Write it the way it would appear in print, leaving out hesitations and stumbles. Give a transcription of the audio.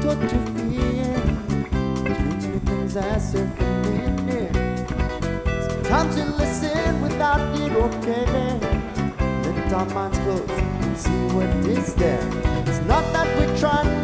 good to feel. Strange new things are circling near. Sometimes we listen without it, okay. Let our minds close and see what is there. It's not that we're trying